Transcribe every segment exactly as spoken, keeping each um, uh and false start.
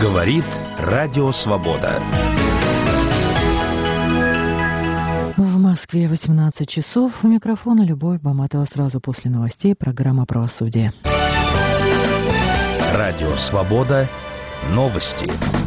Говорит Радио Свобода. В Москве восемнадцать часов. У микрофона Любовь Баматова. Сразу после новостей программа «Правосудие». Радио Свобода. Новости.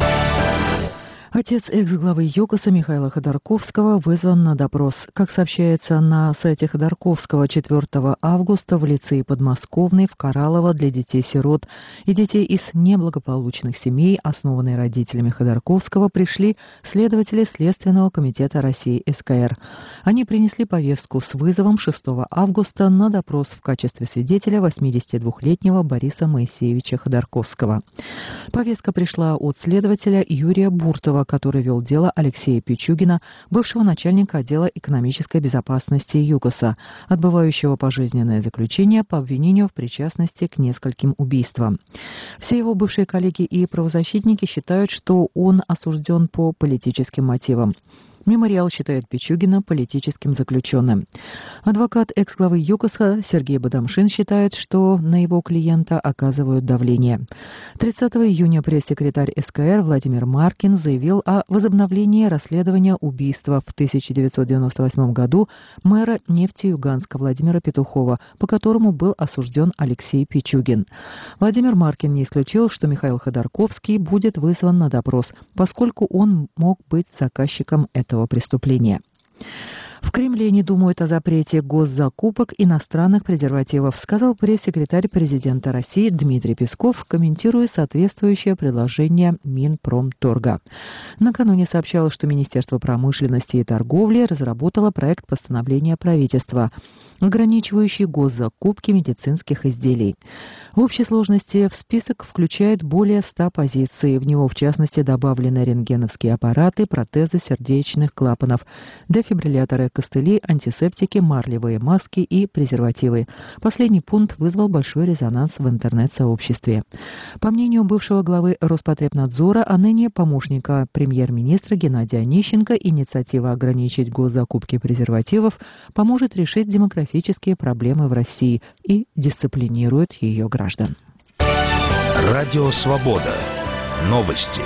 Отец экс-главы ЮКОСа Михаила Ходорковского вызван на допрос. Как сообщается на сайте Ходорковского, четвёртого августа в лицее подмосковной в Кораллово для детей-сирот и детей из неблагополучных семей, основанной родителями Ходорковского, пришли следователи Следственного комитета России СКР. Они принесли повестку с вызовом шестого августа на допрос в качестве свидетеля восьмидесятидвухлетнего Бориса Моисеевича Ходорковского. Повестка пришла от следователя Юрия Буртова, который вел дело Алексея Пичугина, бывшего начальника отдела экономической безопасности ЮКОСа, отбывающего пожизненное заключение по обвинению в причастности к нескольким убийствам. Все его бывшие коллеги и правозащитники считают, что он осужден по политическим мотивам. Мемориал считает Пичугина политическим заключенным. Адвокат экс-главы ЮКОСа Сергей Бадамшин считает, что на его клиента оказывают давление. тридцатого июня пресс-секретарь СКР Владимир Маркин заявил о возобновлении расследования убийства в тысяча девятьсот девяносто восьмом году мэра Нефтеюганска Владимира Петухова, по которому был осужден Алексей Пичугин. Владимир Маркин не исключил, что Михаил Ходорковский будет вызван на допрос, поскольку он мог быть заказчиком этого преступления. В Кремле не думают о запрете госзакупок иностранных презервативов, сказал пресс-секретарь президента России Дмитрий Песков, комментируя соответствующее предложение Минпромторга. Накануне сообщалось, что Министерство промышленности и торговли разработало проект постановления правительства, ограничивающий госзакупки медицинских изделий. В общей сложности в список включает более ста позиций. В него, в частности, добавлены рентгеновские аппараты, протезы сердечных клапанов, дефибрилляторы, костыли, антисептики, марлевые маски и презервативы. Последний пункт вызвал большой резонанс в интернет-сообществе. По мнению бывшего главы Роспотребнадзора, а ныне помощника премьер-министра Геннадия Онищенко, инициатива ограничить госзакупки презервативов поможет решить демографические проблемы в России и дисциплинирует ее граждан. Радио Свобода. Новости.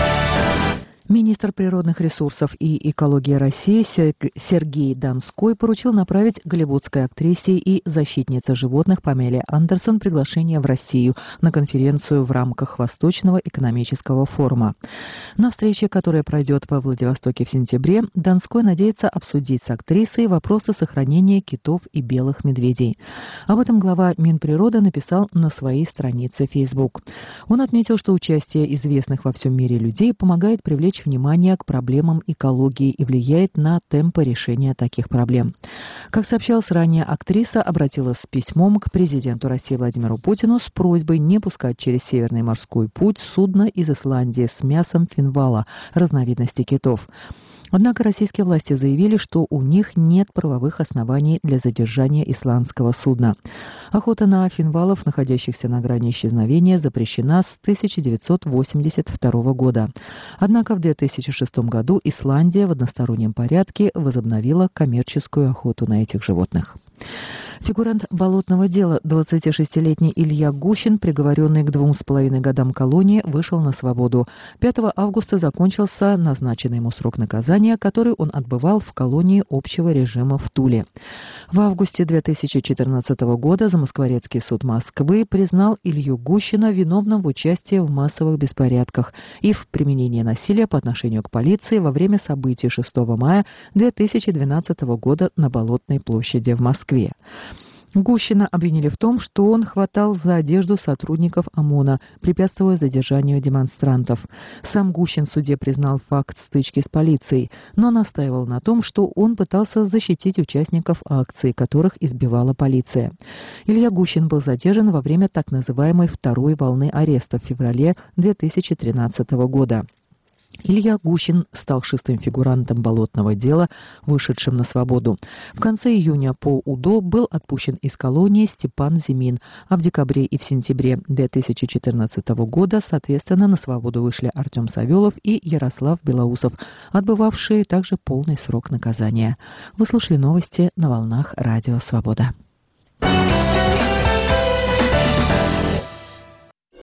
Министр природных ресурсов и экологии России Сергей Донской поручил направить голливудской актрисе и защитнице животных Памеле Андерсон приглашение в Россию на конференцию в рамках Восточного экономического форума. На встрече, которая пройдет во Владивостоке в сентябре, Донской надеется обсудить с актрисой вопросы сохранения китов и белых медведей. Об этом глава Минприроды написал на своей странице Facebook. Он отметил, что участие известных во всем мире людей помогает привлечь внимание к проблемам экологии и влияет на темпы решения таких проблем. Как сообщалось ранее, актриса обратилась с письмом к президенту России Владимиру Путину с просьбой не пускать через Северный морской путь судно из Исландии с мясом финвала, разновидности китов. Однако российские власти заявили, что у них нет правовых оснований для задержания исландского судна. Охота на финвалов, находящихся на грани исчезновения, запрещена с тысяча девятьсот восемьдесят второго года. Однако в две тысячи шестом году Исландия в одностороннем порядке возобновила коммерческую охоту на этих животных. Фигурант болотного дела, двадцатишестилетний Илья Гущин, приговоренный к двум с половиной годам колонии, вышел на свободу. пятого августа закончился назначенный ему срок наказания, который он отбывал в колонии общего режима в Туле. В августе две тысячи четырнадцатого года Замоскворецкий суд Москвы признал Илью Гущина виновным в участии в массовых беспорядках и в применении насилия по отношению к полиции во время событий шестого мая две тысячи двенадцатого года на Болотной площади в Москве. Гущина обвинили в том, что он хватал за одежду сотрудников ОМОНа, препятствуя задержанию демонстрантов. Сам Гущин в суде признал факт стычки с полицией, но настаивал на том, что он пытался защитить участников акции, которых избивала полиция. Илья Гущин был задержан во время так называемой второй волны ареста в феврале две тысячи тринадцатого года. Илья Гущин стал шестым фигурантом болотного дела, вышедшим на свободу. В конце июня по УДО был отпущен из колонии Степан Зимин, а в декабре и в сентябре две тысячи четырнадцатого года, соответственно, на свободу вышли Артем Савелов и Ярослав Белоусов, отбывавшие также полный срок наказания. Вы слушали новости на волнах Радио Свобода.